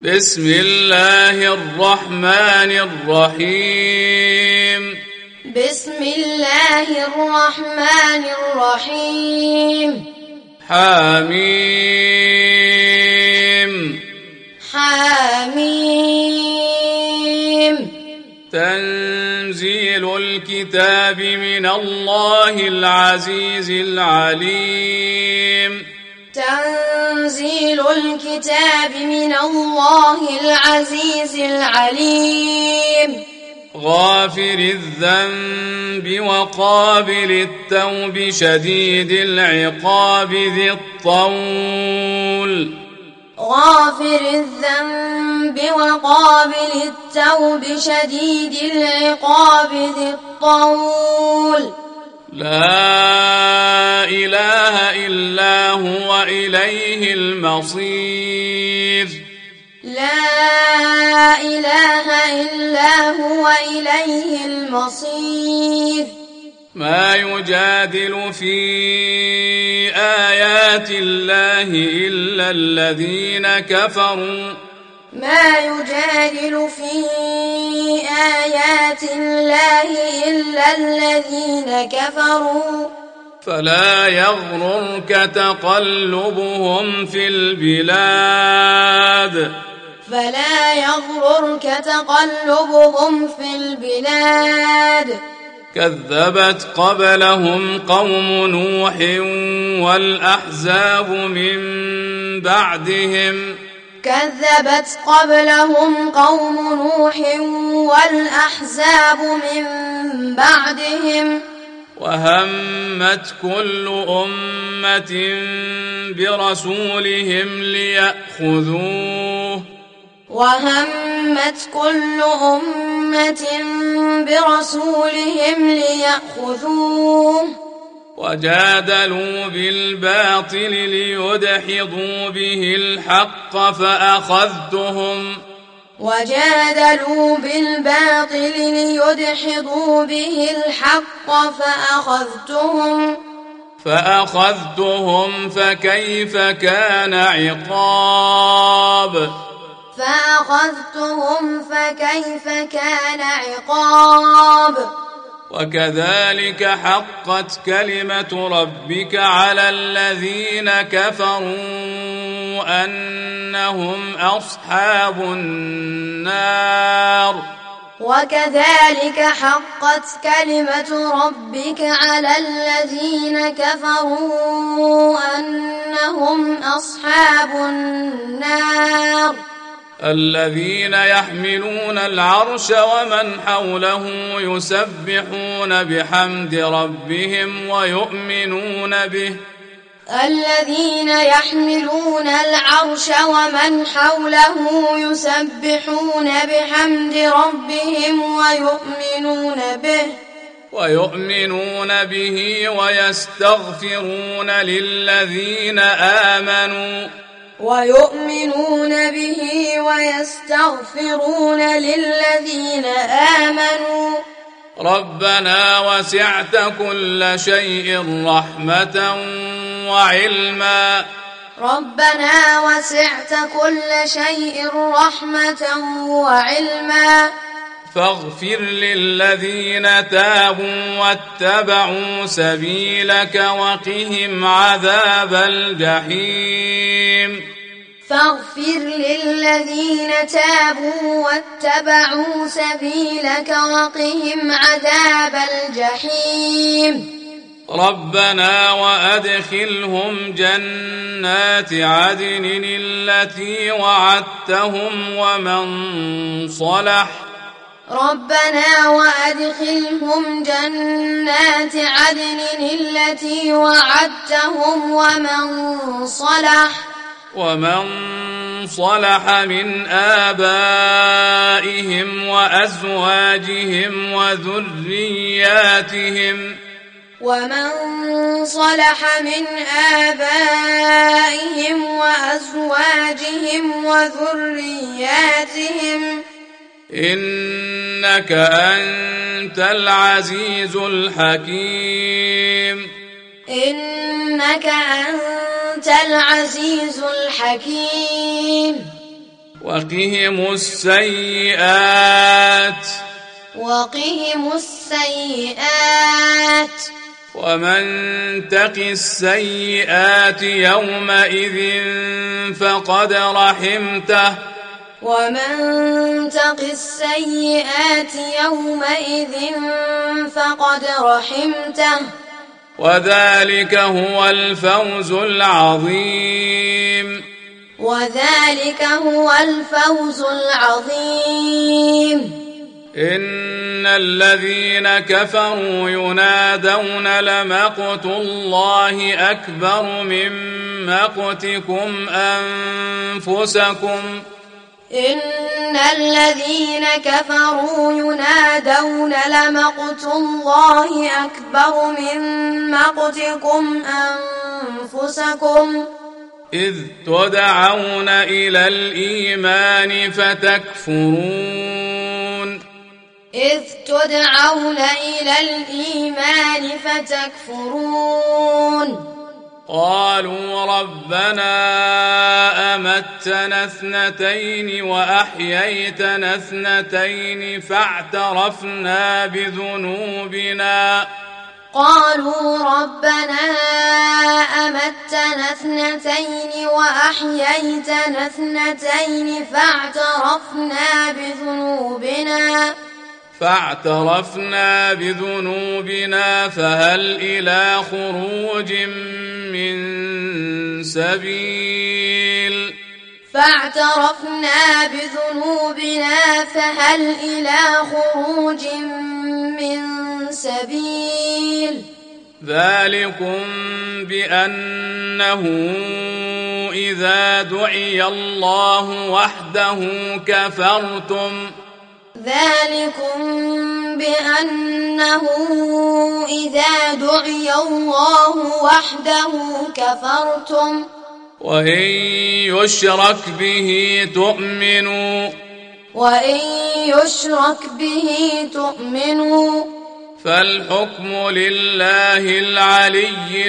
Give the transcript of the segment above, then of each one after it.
بسم الله الرحمن الرحيم بسم الله الرحمن الرحيم حميم حميم تنزيل الكتاب من الله العزيز العليم تنزيل الكتاب من الله العزيز العليم غافر الذنب وقابل التوب شديد العقاب ذي الطول غافر الذنب وقابل التوب شديد العقاب ذي الطول لا إله إلا هو إليه المصير لا إله إلا هو إليه المصير ما يجادل في آيات الله إلا الذين كفروا ما يجادل في آيات الله إلا الذين كفروا فلا يغررك تقلبهم في البلاد فلا يغررك تقلبهم في البلاد كذبت قبلهم قوم نوح والأحزاب من بعدهم كذبت قبلهم قوم نوح والأحزاب من بعدهم وهمت كل أمة برسولهم ليأخذوه وهمت كل أمة برسولهم ليأخذوه وجادلوا بالباطل ليدحضوا به الحق فأخذتهم وجادلوا بالباطل ليدحضوا به الحق فأخذتهم فكيف كان عقاب وكذلك حقت كلمة ربك على الذين كفروا أنهم أصحاب النار وكذلك حقت كلمة ربك على الذين كفروا أنهم أصحاب النار الذين يحملون العرش ومن حوله يسبحون بحمد ربهم ويؤمنون به الذين يحملون العرش ومن حوله يسبحون بحمد ربهم ويؤمنون به ويستغفرون للذين آمنوا ربنا وسعت كل شيء رحمة وعلما فاغفر للذين تابوا واتبعوا سبيلك وقهم عذاب الجحيم ربنا وأدخلهم جنات عدن التي وعدتهم ومن صلح من آبائهم وأزواجهم وذرياتهم إنك أنت العزيز الحكيم إنك أنت العزيز الحكيم وقهم السيئات ومن تق السيئات يومئذ فقد رحمته وذلك هو الفوز العظيم إن الذين كفروا ينادون لمقت الله أكبر من مقتكم أنفسكم إذ تدعون إلى الإيمان فتكفرون قالوا ربنا أمتنا 2 وأحييتنا 2 فاعترفنا بذنوبنا فهل إلى خروج من سبيل ذلكم بأنه إذا دعي الله وحده كفرتم وإن يشرك به تؤمنوا فالحكم لله العلي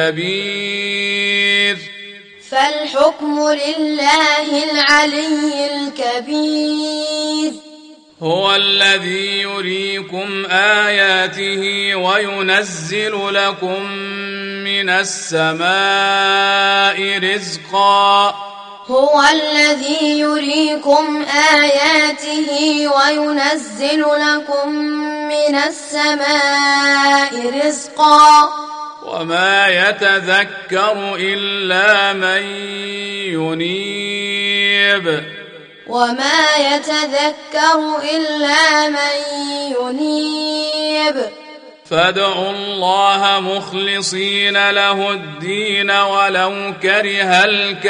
الكبير هو الذي يريكم آياته وينزل لكم من السماء رزقا وما يتذكر إلا من ينيب فادعوا الله مخلصين له الدين ولو كره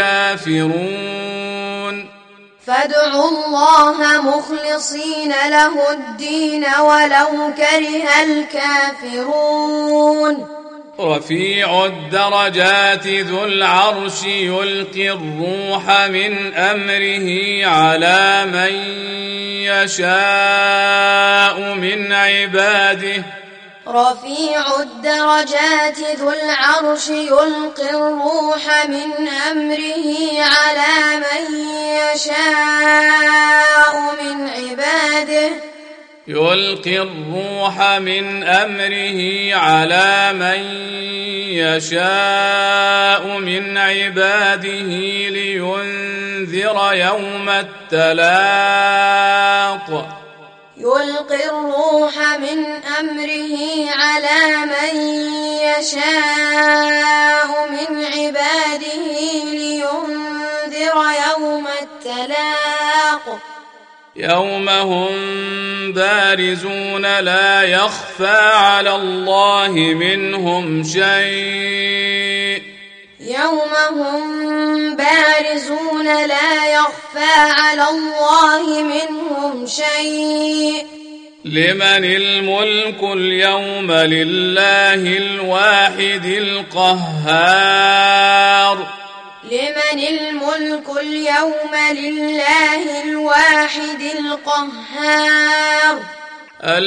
الكافرون رفيع الدرجات ذو العرش يلقي الروح من أمره على من يشاء من عباده يلقي الروح من أمره على من يشاء من عباده لينذر يوم التلاق يوم هم بارزون لا يخفى على الله منهم شيء لمن الملك اليوم لله الواحد القهار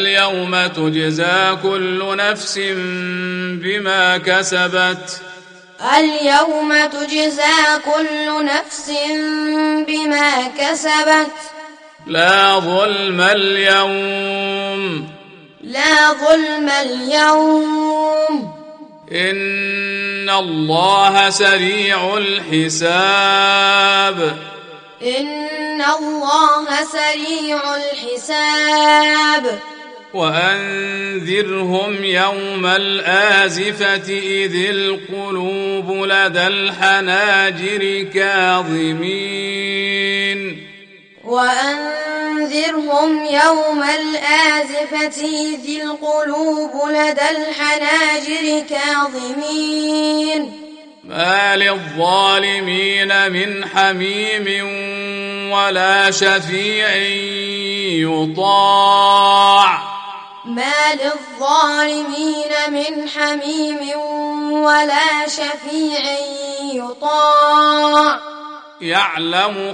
اليوم تجزى كل نفس بما كسبت اليوم تجزى كل نفس بما كسبت لا ظلم اليوم إن الله سريع الحساب وأنذرهم يوم الآزفة إذ القلوب لدى الحناجر كاظمين ما للظالمين من حميم ولا شفيع يطاع يعلم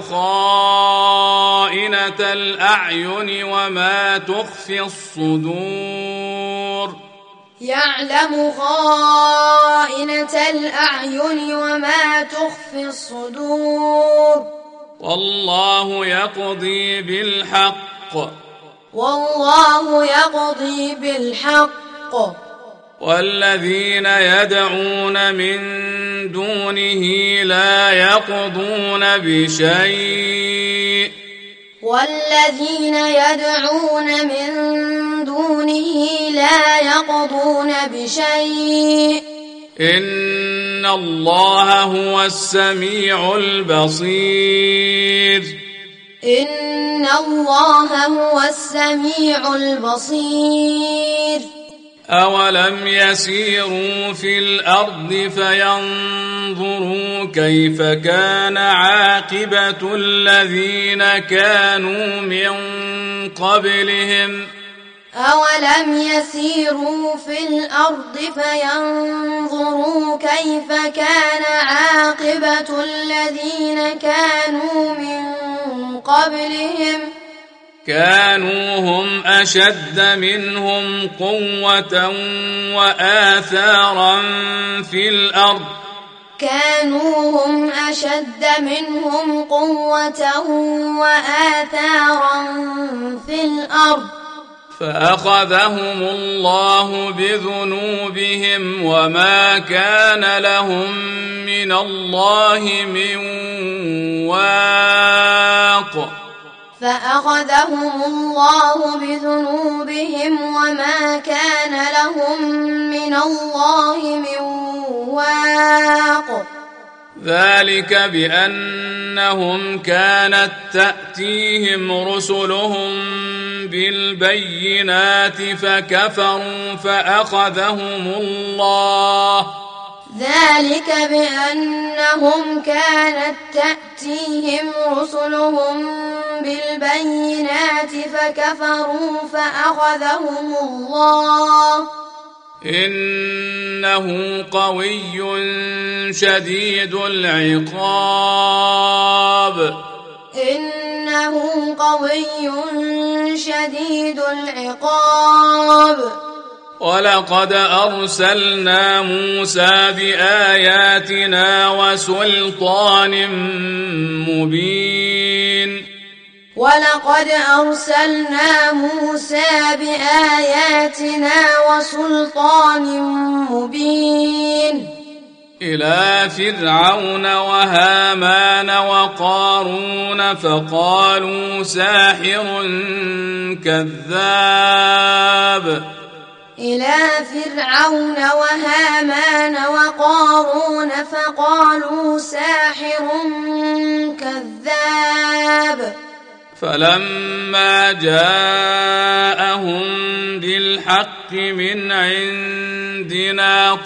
خائنة الأعين وما تخفي الصدور والله يقضي بالحق والذين يدعون من دونه لا يقضون بشيء إن الله هو السميع البصير أولم يسيروا في الأرض فينظروا كيف كان عاقبة الذين كانوا من قبلهم كانوا هم أشد منهم قوة وآثارا في الأرض فأخذهم الله بذنوبهم وما كان لهم من الله من واق ذلك بأنهم كانت تأتيهم رسلهم بالبينات فكفروا فأخذهم الله إنه قوي شديد العقاب ولقد أرسلنا موسى بآياتنا وسلطان مبين إلى فرعون وهامان وقارون فقالوا ساحر كذاب فلما جاءهم بالحق من عندنا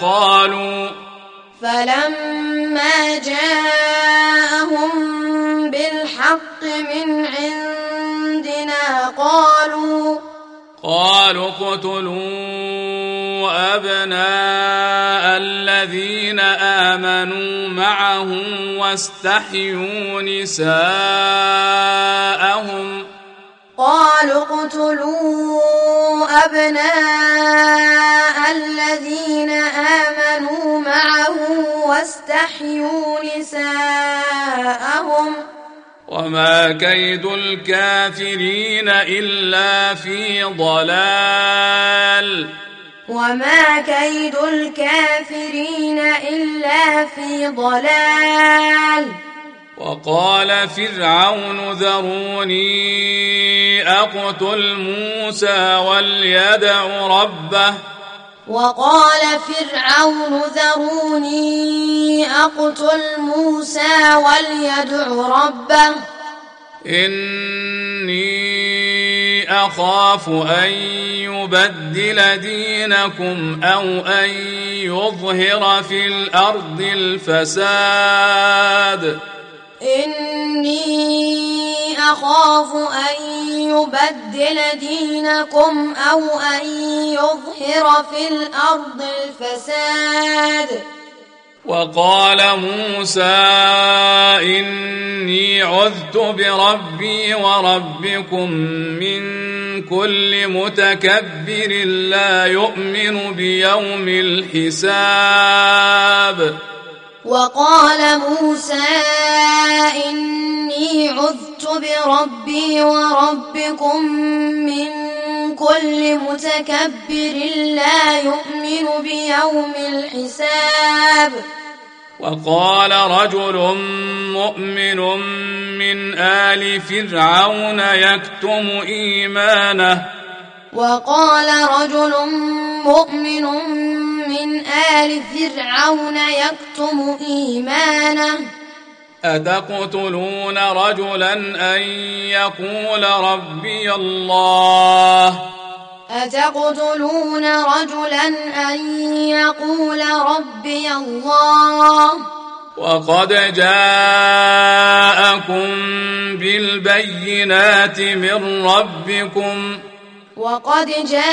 قالوا اقتلوا أبناء الذين آمنوا معه واستحيوا نساءهم واستحيوا نساءهم وما كيد الكافرين إلا في ضلال وما كيد الكافرين إلا في ضلال وقال فرعون ذروني أقتل موسى وليدع ربه وقال فرعون ذروني أقتل موسى وليدع ربه إني أخاف أن يبدل دينكم أو أن يظهر في الأرض الفساد إني أخاف أن يبدل دينكم أو أن يظهر في الأرض الفساد وقال موسى إني عذت بربي وربكم من كل متكبر لا يؤمن بيوم الحساب وقال موسى إني عذت بربي وربكم من كل متكبر لا يؤمن بيوم الحساب وقال رجل مؤمن من آل فرعون يكتم إيمانه وقال رجل مؤمن من آل فرعون يكتم إيمانه أتقتلون رجلا أن يقول ربي الله أتقتلون رجلا أن يقول ربي الله وقد جاءكم بالبينات من ربكم وقد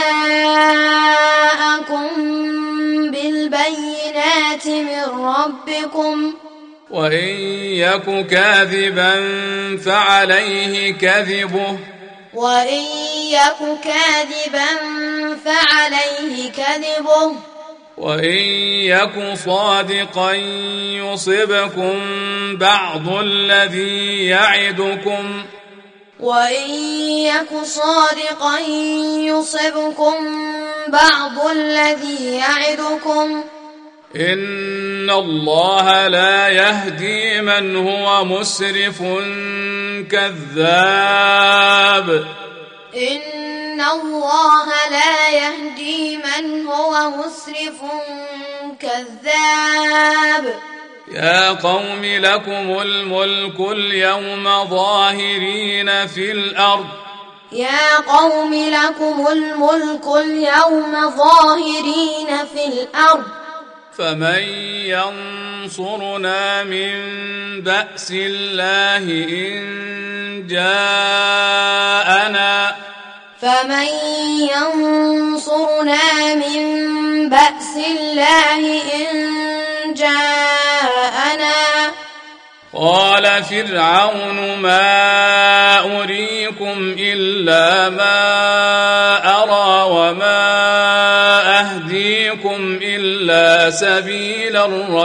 جاءكم بالبينات من ربكم وإن يك كاذبا فعليه كذبه وإن يك كاذبا فعليه كذبه وإن يك صادقا يصبكم بعض الذي يعدكم وإن يك صادقا يصبكم بعض الذي يعدكم إن الله لا يهدي من هو مسرف كذاب إن الله لا يهدي من هو مسرف كذاب يا قوم لكم الملك اليوم ظاهرين في الأرض يا قوم لكم الملك اليوم ظاهرين في الأرض فمن ينصرنا من بأس الله إن جاءنا فمن ينصرنا من بأس الله إن جاءنا قال فرعون ما أريكم إلا ما أرى وما أهديكم إلا سبيل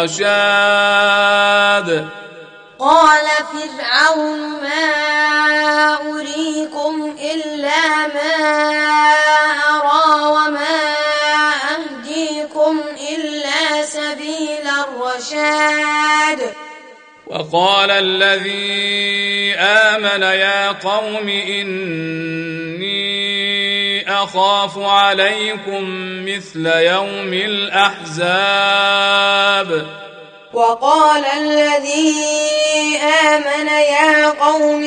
الرشاد قال فرعون ما أريكم إلا ما أرى وما أهديكم إلا سبيل الرشاد وقال الذي آمن يا قوم إني أخاف عليكم مثل يوم الأحزاب وقال الذي آمن يا قوم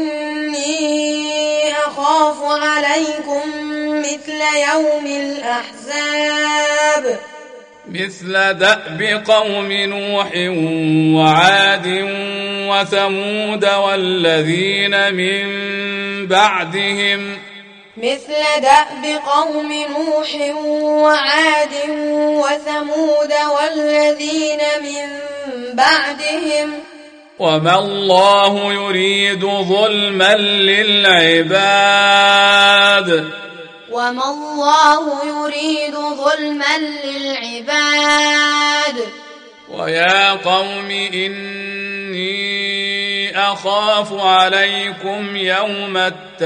إني أخاف عليكم مثل يوم الأحزاب مثل دأب قوم نوح وعاد وثمود والذين من بعدهم مثل دأب قوم نوح وعاد وثمود والذين من بعدهم وما الله يريد ظلما للعباد وما الله يريد ظلما للعباد ويا قوم إني أخاف عليكم يوم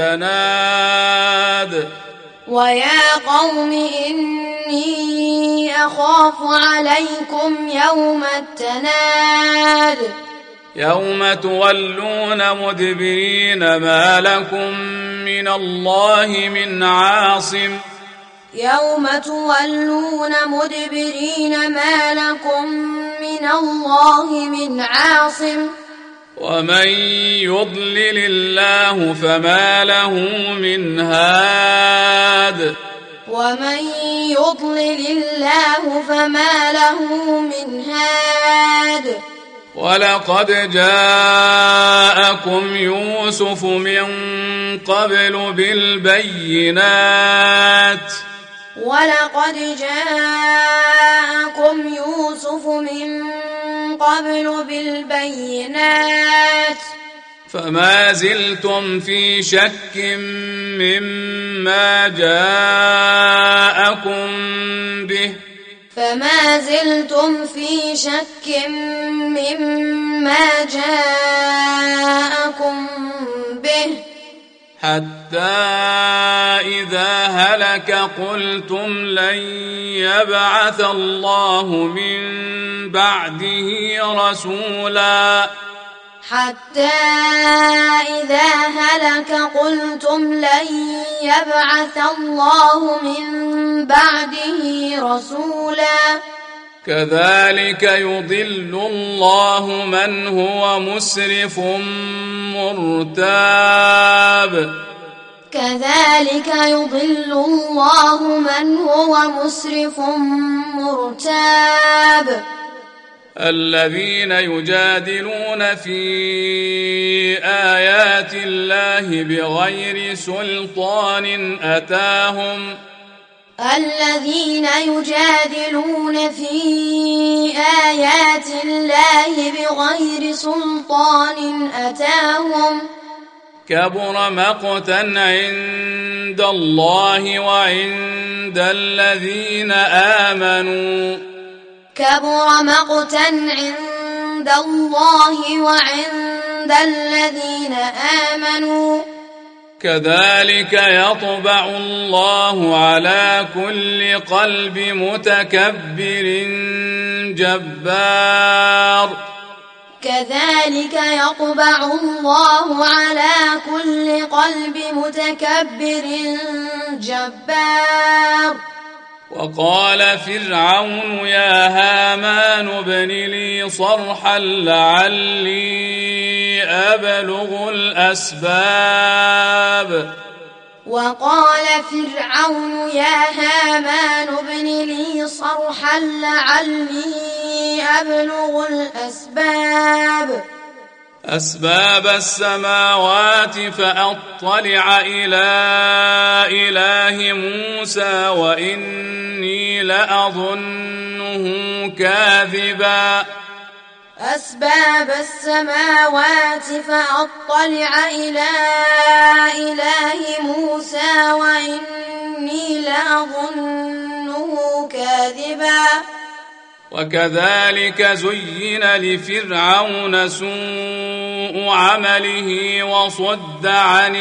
التناد ويا قوم إني أخاف عليكم يوم التناد يوم تولون مدبرين ما لكم من الله من عاصم يوم تولون مدبرين ما لكم من الله من عاصم ومن يضلل الله فما له من هاد ومن يضلل الله فما له من هاد ولقد جاءكم يوسف من قبل بالبينات ولقد جاءكم يوسف من قبل بالبينات فما زلتم في شك مما جاءكم به فما زلتم في شك مما جاءكم به حتى إذا هلك قلتم لن يبعث الله من بعده رسولا حتى إذا هلك قلتم لن يبعث الله من بعده رسولا كذلك يضل الله من هو مسرف مرتاب كذلك يضل الله من هو مسرف مرتاب الذين يجادلون في آيات الله بغير سلطان أتاهم الذين يجادلون في آيات الله بغير سلطان أتاهم كبر مقتا عند الله وعند الذين آمنوا كبر مقتا عند الله وعند الذين آمنوا كذلك يطبع الله على كل قلب متكبر جبار كذلك يطبع الله على كل قلب متكبر جبار وقال فرعون يا هامان ابن لي صرحا لعلي أبلغ الأسباب وقال فرعون يا هامان ابن لي صرحا لعلي أبلغ أسباب السماوات فأطلع إلى إله موسى وإني لأظنه كاذبا أسباب السماوات فأطلع إلى إله موسى وإني لأظنه كاذبا وكذلك زين لفرعون سوء عمله وصد عن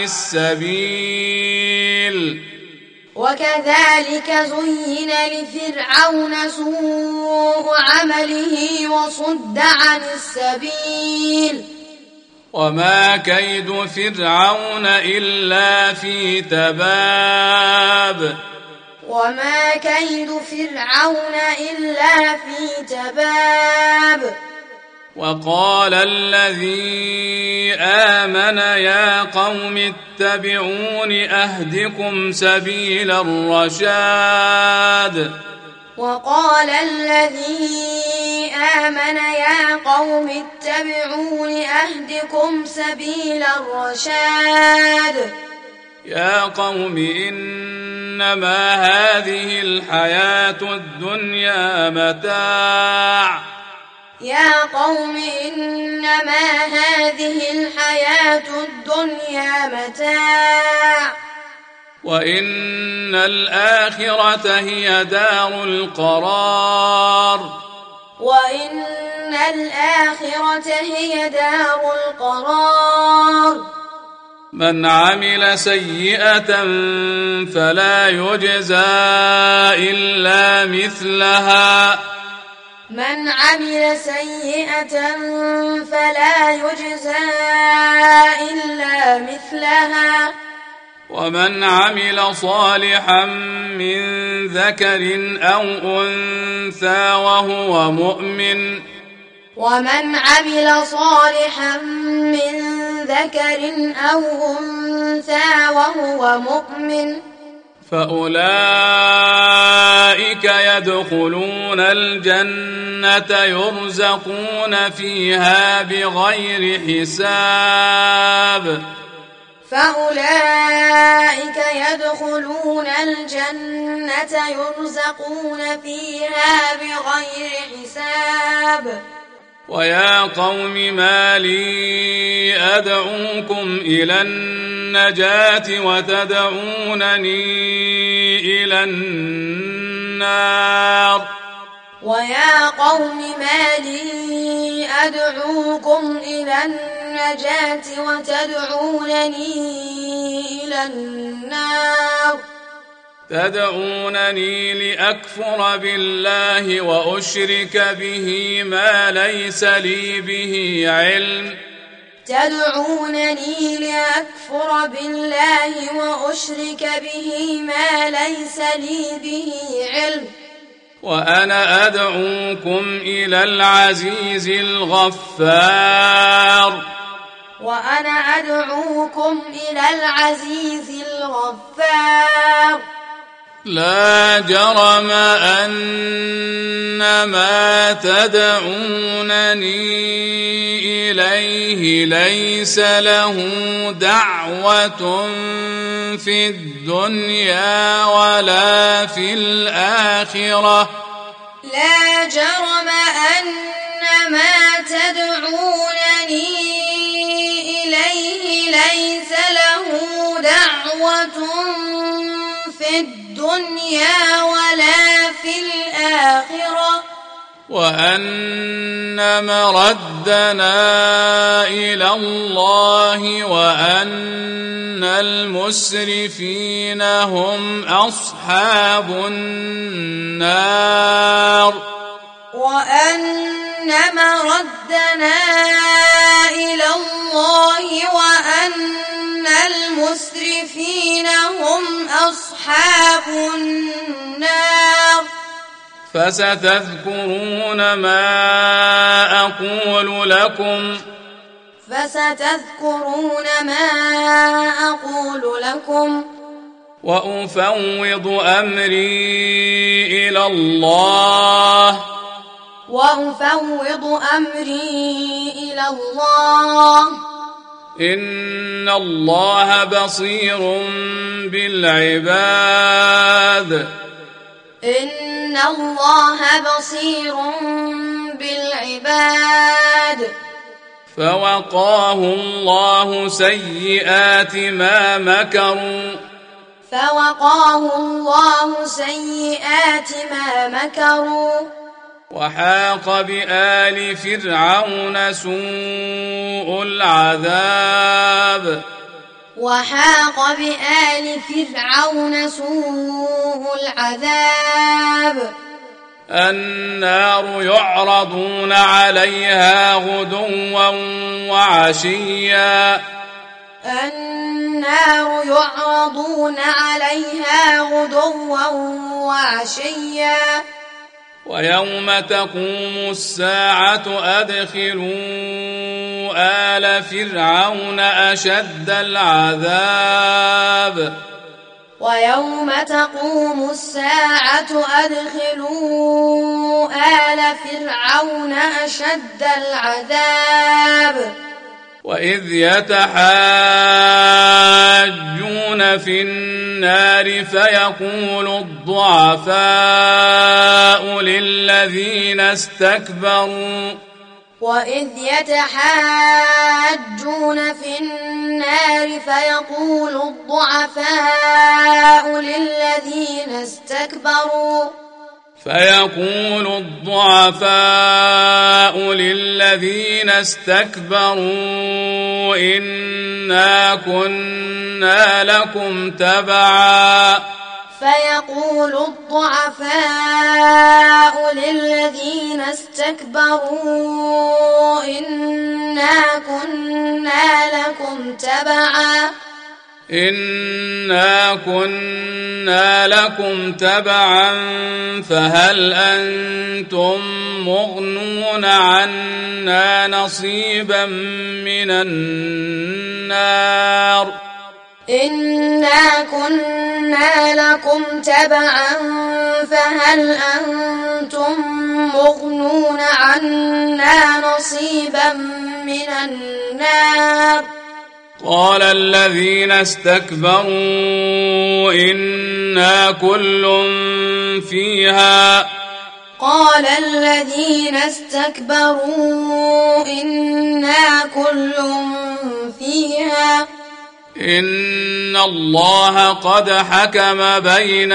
السبيل وكذلك زين لفرعون سوء عمله وصد عن السبيل وما كيد فرعون إلا في تباب وما كيد فرعون إلا في تباب وقال الذي آمن يا قوم اتبعون أهدكم سبيل الرشاد وقال الذي آمن يا قوم اتبعون أهدكم سبيل الرشاد يا قوم إنما هذه الحياة الدنيا متاع يا قوم إنما هذه الحياة الدنيا متاع وإن الآخرة هي دار القرار وإن الآخرة هي دار القرار من عمل سيئة فلا يجزى إلا مثلها من عمل سيئة فلا يجزى إلا مثلها ومن عمل صالحا من ذكر أو أنثى وهو مؤمن ومن عمل صالحا من ذكر أو أنثى وهو مؤمن فأولئك يدخلون الجنة يرزقون فيها بغير حساب فأولئك يدخلون الجنة يرزقون فيها بغير حساب ويا قوم ما لي أدعوكم إلى النجاة وتدعونني إلى النار ويا قوم ما لي أدعوكم إلى النجاة وتدعونني إلى النار تدعونني لأكفر بالله وأشرك به ما ليس لي به علم تدعونني لأكفر بالله وأشرك به ما ليس لي به علم وأنا أدعوكم إلى العزيز الغفار وأنا أدعوكم إلى العزيز الغفار لا جرم أن ما تدعونني إليه ليس له دعوة في الدنيا ولا في الآخرة لا جرم أن ما تدعونني إليه ليس له دعوة في الدنيا ولا في الآخرة وأن مردنا إلى الله وأن المسرفين هم أصحاب النار وأن مردنا إلى الله وأن المسرفين هم أصحاب النار فستذكرون ما أقول لكم وأفوض أمري إلى الله إن الله بصير بالعباد فوقاه الله سيئات ما مكروا وحاق بآل فرعون سوء العذاب النار يعرضون عليها غدوا وعشيا ويوم تقوم الساعة أدخلوا آل فرعون أشد العذاب ويوم تقوم الساعة أدخلوا آل فرعون أشد العذاب وإذ يتحاجون في النار فيقول الضعفاء للذين استكبروا وإذ يتحاجون في النار فيقول الضعفاء فيقول الضعفاء للذين استكبروا إنا كنا لكم تبعا فيقول الضعفاء للذين استكبروا إنا كنا لكم تبعا فهل أنتم مغنون عنا نصيبا من النار إنا كنا لكم تبعا فهل أنتم مغنون عنا نصيبا من النار قال الذين استكبروا إنا كل فيها إن الله قد حكم بين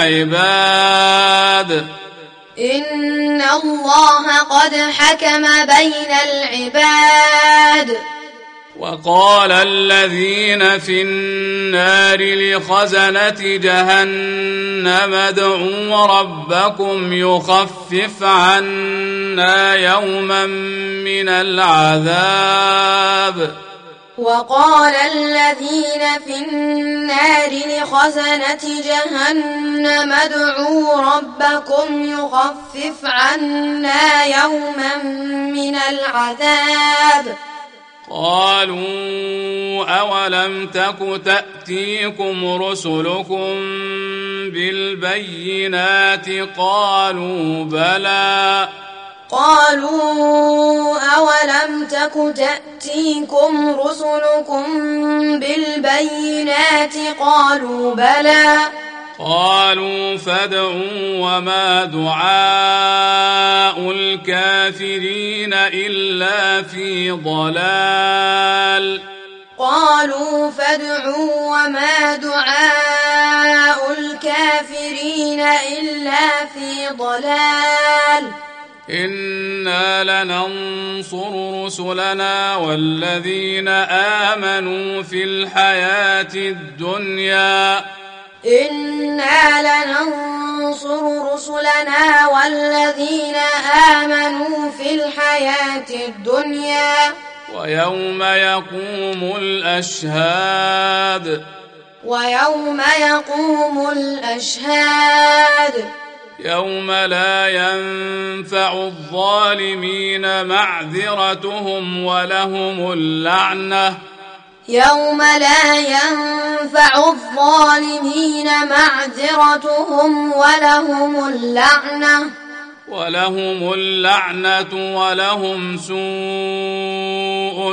العباد وقال الذين في النار لخزنة جهنم ادعوا ربكم يخفف عنا يوما من العذاب وقال الذين في النار لخزنة جهنم ادعوا ربكم يخفف عنا يوما من العذاب قالوا أولم تك تأتيكم رسلكم بالبينات قالوا بلى قالوا فادعوا وما دعاء الكافرين إلا في ضلال إنا لننصر رسلنا والذين آمنوا في الحياة الدنيا ويوم يقوم الأشهاد يوم لا ينفع الظالمين معذرتهم ولهم اللعنة ولهم سوء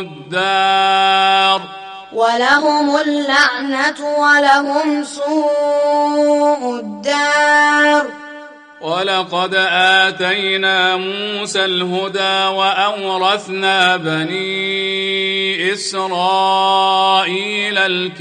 الدار ولقد آتينا موسى الهدى وأورثنا بني إسرائيل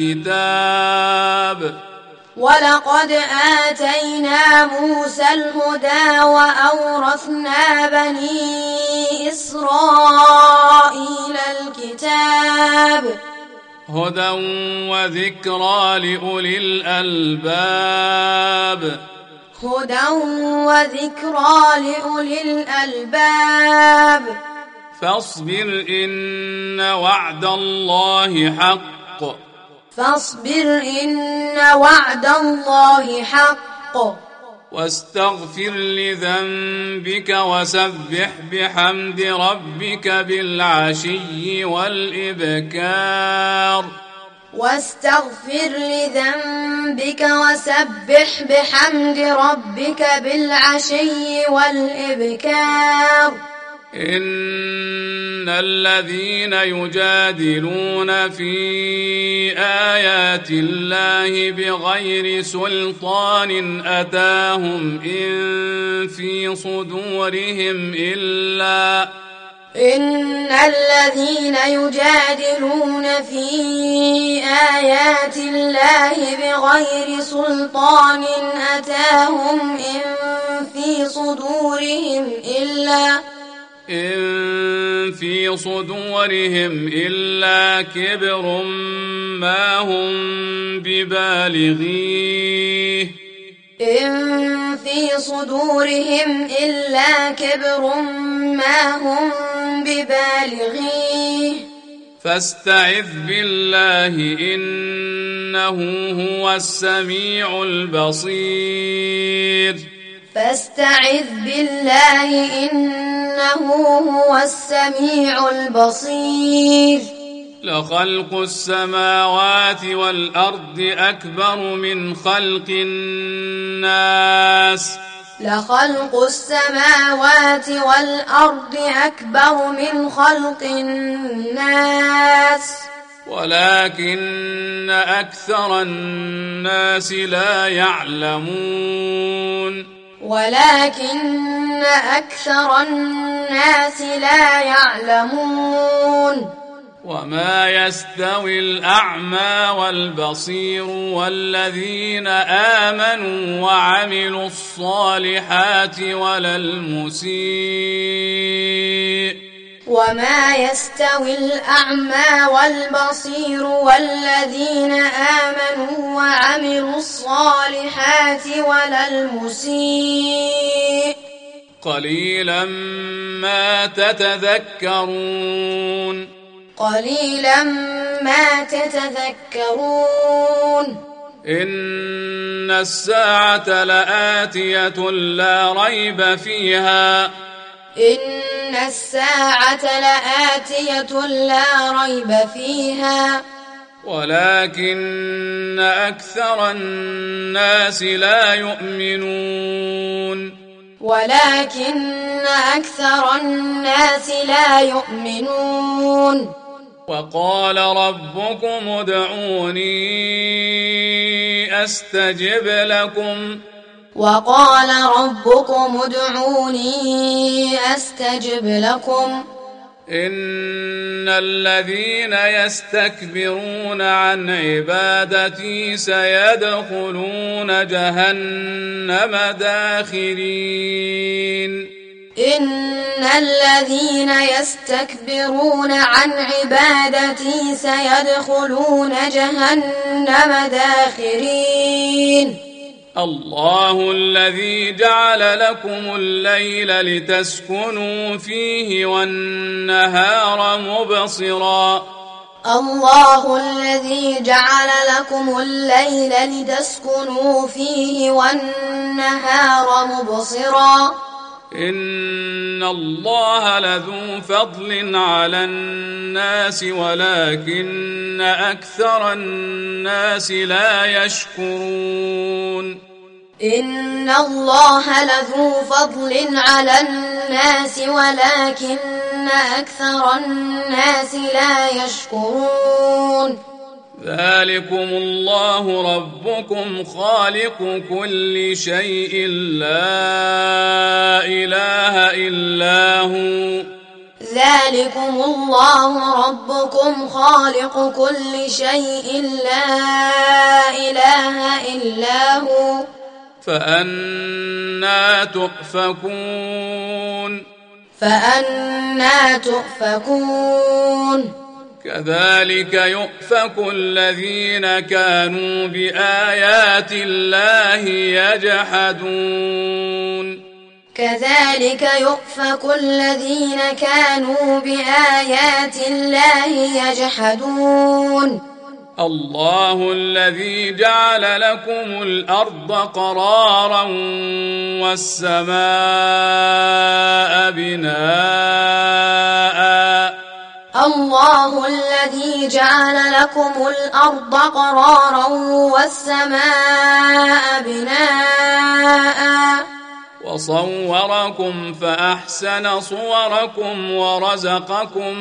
الكتاب هدى وذكرى لأولي الألباب فاصبر إن وعد الله حق واستغفر لذنبك وسبح بحمد ربك بالعشي والإبكار إن الذين يجادلون في آيات الله بغير سلطان أتاهم إن في صدورهم إن الذين يجادلون في آيات الله بغير سلطان أتاهم إن في صدورهم إلا كبر ما هم ببالغيه فاستعذ بالله إنه هو السميع البصير لخلق السماوات والأرض أكبر من خلق الناس ولكن أكثر الناس لا يعلمون وما يستوي الأعمى والبصير والذين آمنوا وعملوا الصالحات ولا المسيء قليلا ما تتذكرون إن الساعة لآتية لا ريب فيها ولكن أكثر الناس لا يؤمنون وقال ربكم ادعوني أستجب لكم إن الذين يستكبرون عن عبادتي سيدخلون جهنم داخرين الله الذي جعل لكم الليل لتسكنوا فيه والنهار مبصرا إن الله لذو فضل على الناس ولكن أكثر الناس لا يشكرون ذلكم الله ربكم خالق كل شيء لا إله إلا هو فأنى تؤفكون كذلك يؤفك الذين كانوا بآيات الله يجحدون الله الذي جعل لكم الأرض قرارا والسماء بناء وصوركم فأحسن صوركم ورزقكم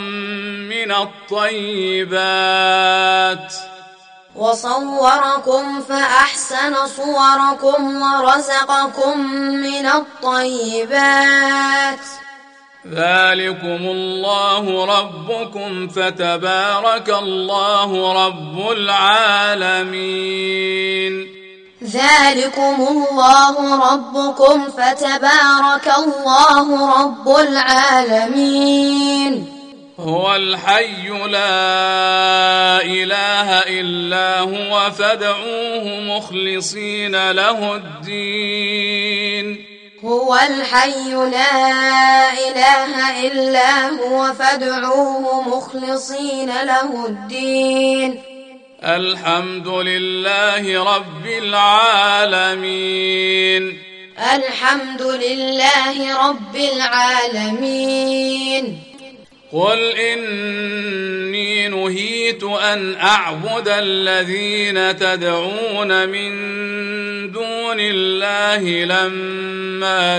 من الطيبات ذلكم الله ربكم فتبارك الله رب العالمين. ذلكم الله ربكم فتبارك الله رب العالمين. هو الحي لا إله إلا هو فادعوه مخلصين له الدين. هو الحي لا إله إلا هو فادعوه مخلصين له الدين. الحمد لله رب العالمين. الحمد لله رب العالمين. قل إني نهيت أن أعبد الذين تدعون من دون الله لما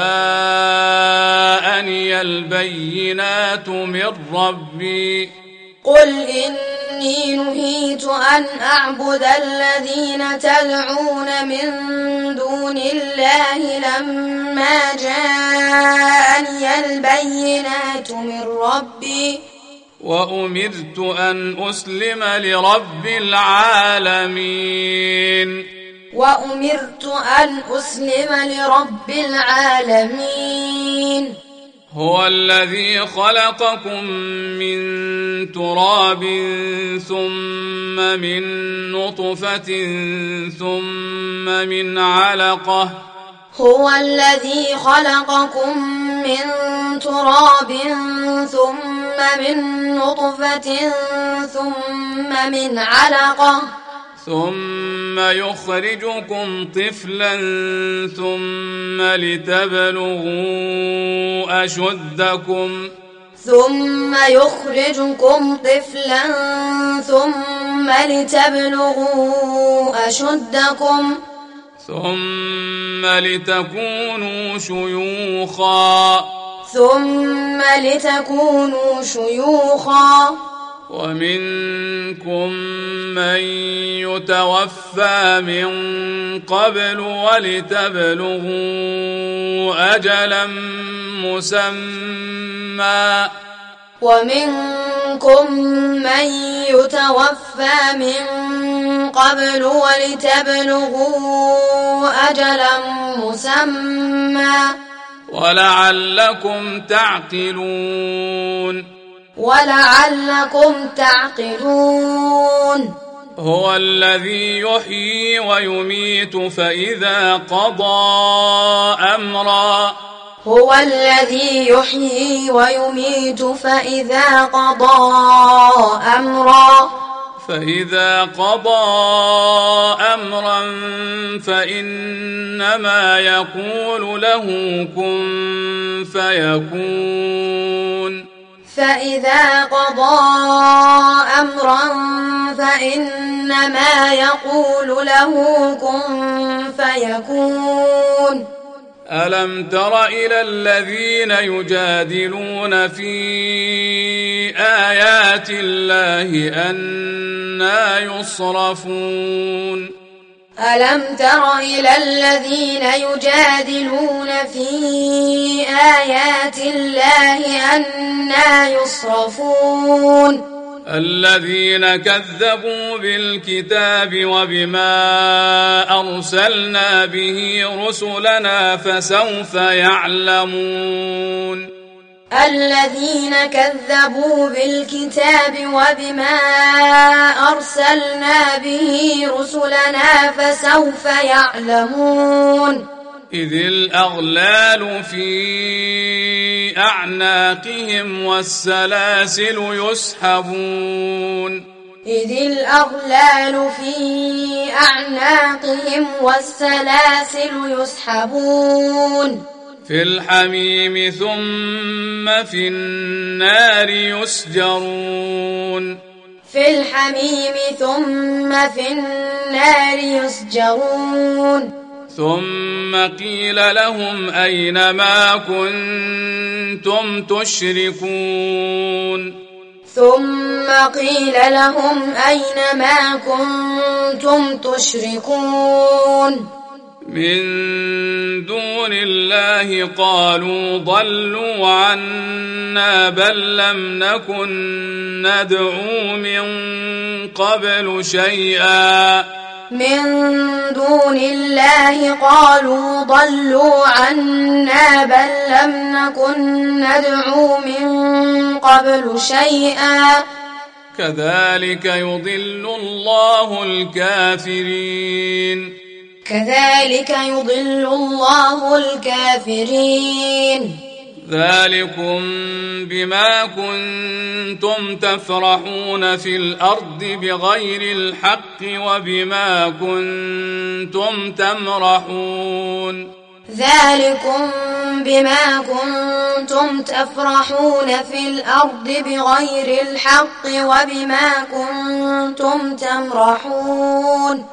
جاءني البينات من ربي. قل إني نهيت أن أعبد الذين تدعون من دون الله لما جاءني البينات من ربي وأمرت أن أسلم لرب العالمين. وأمرت أن أسلم لرب العالمين. هو الذي خلقكم من تراب ثم من نطفة ثم من علقة. هو الذي خلقكم من تراب ثم من نطفة ثم من علقة ثم يخرجكم طفلا ثم لتبلغوا أشدكم. ثم يخرجكم طفلا ثم لتبلغوا أشدكم. ثم لتكونوا شيوخا. ثم لتكونوا شيوخا. ومنكم من يتوفى من قبل ولتبلغوا أجلا مسمى. ومنكم من يتوفى من قبل ولتبلغوا أجلا مسمى ولعلكم تعقلون. ولعلكم تعقلون. هو الذي يحيي ويميت فإذا قضى أمرا. هو الذي يحيي ويميت فإذا قضى أمرا. فإذا قضى أمرا فإنما يقول له كن فيكون. فإذا قضى أمرا فإنما يقول له كن فيكون. ألم تر إلى الذين يجادلون في آيات الله أنى يصرفون. ألم تر إلى الذين يجادلون في آيات الله أنى يصرفون. الذين كذبوا بالكتاب وبما أرسلنا به رسلنا فسوف يعلمون. الذين كذبوا بالكتاب وبما أرسلنا به رسلنا فسوف يعلمون. إذ الأغلال في أعناقهم والسلاسل يسحبون. إذ الأغلال في أعناقهم والسلاسل يسحبون. في الحميم ثم في النار يسجرون. في الحميم ثم في النار يسجرون. ثم قيل لهم أين ما كنتم تشركون. ثم قيل لهم أين ما كنتم تشركون. من دون الله قالوا ضلوا عنا بل لم نكن ندعو من قبل شيئا من دون الله قالوا ضلوا عنا بل لم نكن ندعو من قبل شيئا كذلك يضل الله الكافرين كذلك يضل الله الكافرين ذلكم بما كنتم تفرحون في الأرض بغير الحق وبما كنتم تمرحون ذلكم بما كنتم تفرحون في الأرض بغير الحق وبما كنتم تمرحون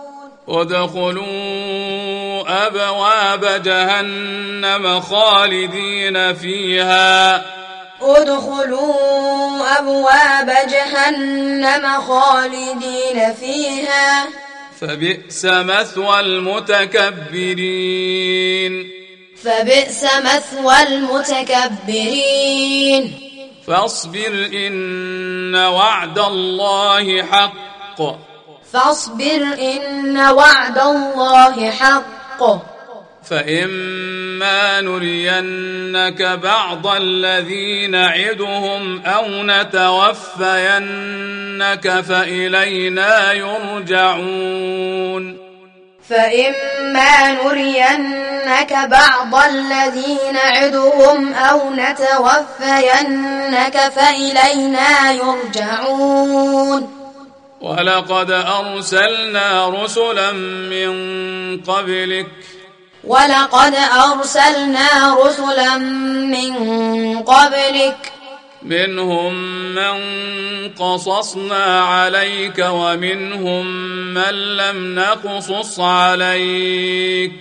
ادخلوا أبواب جهنم خالدين فيها ادخلوا أبواب جهنم خالدين فيها فبئس مثوى المتكبرين فبئس مثوى المتكبرين فاصبر إن وعد الله حق فاصبر إن وعد الله حق فإما نرينك بعض الذي نعدهم أو نتوفينك فإلينا يرجعون فإما نرينك بعض الذي نعدهم أو نتوفينك فإلينا يرجعون ولقد أرسلنا رسلا من قبلك منهم من قصصنا عليك ومنهم من لم نقصص عليك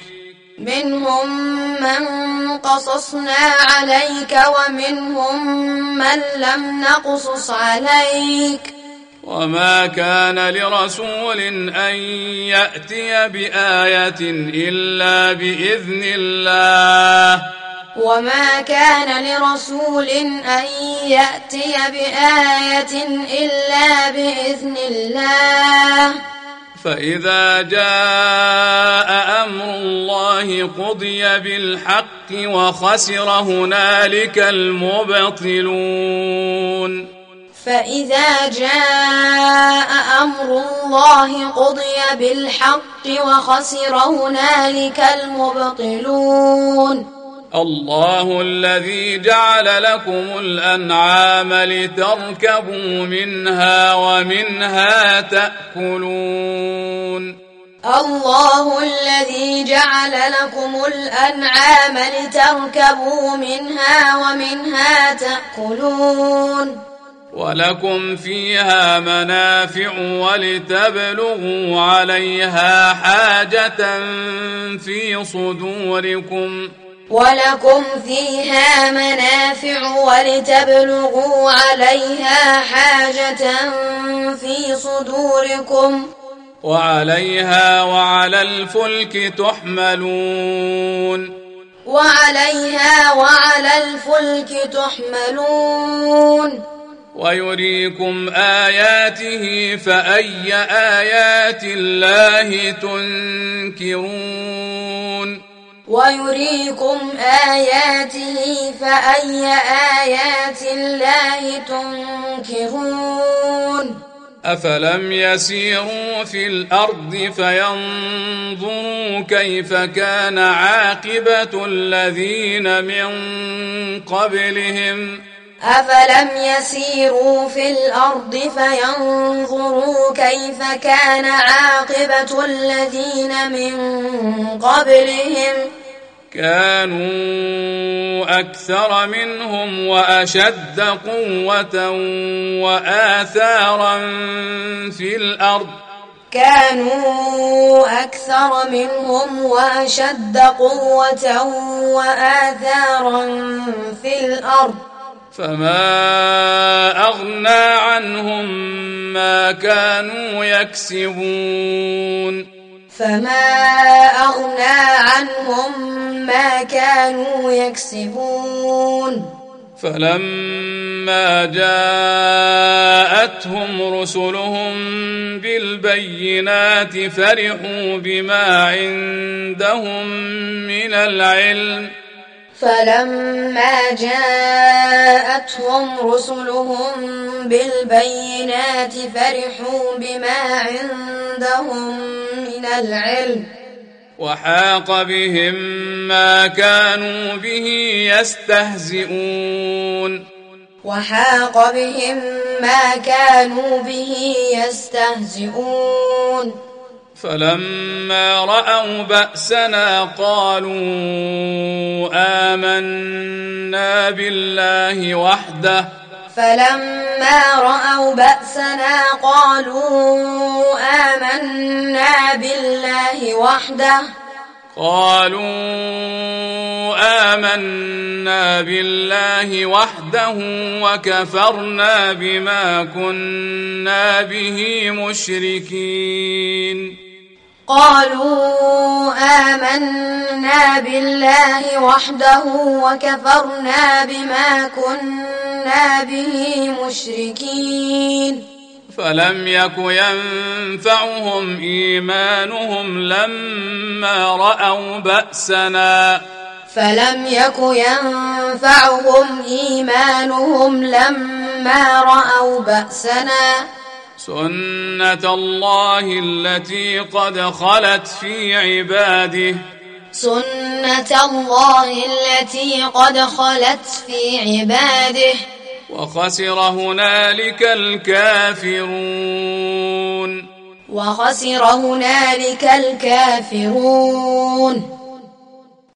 وما كان لرسول أن يأتي بآية إلا بإذن الله وما كان لرسول أن يأتي بآية إلا بإذن الله فإذا جاء أمر الله قضي بالحق وخسر هنالك المبطلون فإذا جاء أمر الله قضي بالحق وخسر هنالك المبطلون الله الذي جعل لكم الأنعام لتركبوا منها ومنها تأكلون الله الذي جعل لكم الأنعام لتركبوا منها ومنها تأكلون ولكم فيها منافع ولتبلغوا عليها حاجة في صدوركم ولكم فيها منافع ولتبلغوا عليها حاجة في صدوركم وعليها وعلى الفلك تحملون ويريكم آياته فأي آيات الله تنكرون أفلم يسيروا في الأرض فينظروا كيف كان عاقبة الذين من قبلهم أفلم يسيروا في الأرض فينظروا كيف كان عاقبة الذين من قبلهم كانوا أكثر منهم وأشد قوة وآثارا في الأرض فما أغنى عنهم ما كانوا يكسبون فما أغنى عنهم ما كانوا يكسبون فلما جاءتهم رسلهم بالبينات فرحوا بما عندهم من العلم فلما جاءتهم رسلهم بالبينات فرحوا بما عندهم من العلم وحاق بهم ما كانوا به يستهزئون وحاق بهم ما كانوا به يستهزئون فلما رأوا بأسنا قالوا آمنا بالله وحده فلما رأوا بأسنا قالوا آمنا بالله وحده وكفرنا بما كنا به مشركين قالوا آمنا بالله وحده وكفرنا بما كنا به مشركين فلم يك ينفعهم إيمانهم لما رأوا بأسنا سنة الله التي قد خلت في عباده وخسر هنالك الكافرون